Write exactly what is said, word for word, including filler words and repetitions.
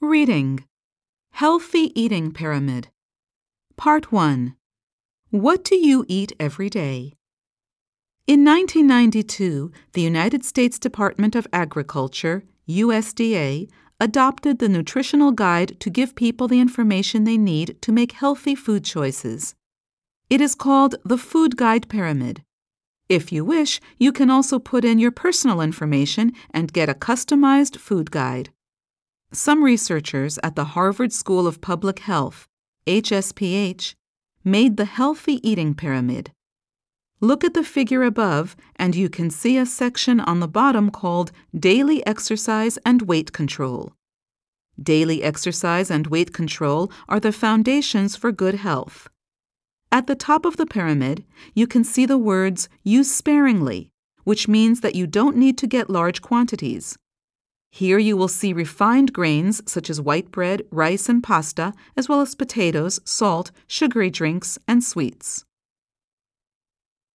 Reading. Healthy Eating Pyramid. Part one. What do you eat every day? In nineteen ninety-two, the United States Department of Agriculture, U S D A, adopted the Nutritional Guide to give people the information they need to make healthy food choices. It is called the Food Guide Pyramid. If you wish, you can also put in your personal information and get a customized food guide. Some researchers at the Harvard School of Public Health, H S P H, made the Healthy Eating Pyramid. Look at the figure above and you can see a section on the bottom called Daily Exercise and Weight Control. Daily exercise and weight control are the foundations for good health. At the top of the pyramid, you can see the words "use sparingly," which means that you don't need to get large quantities. Here you will see refined grains such as white bread, rice, and pasta, as well as potatoes, salt, sugary drinks, and sweets.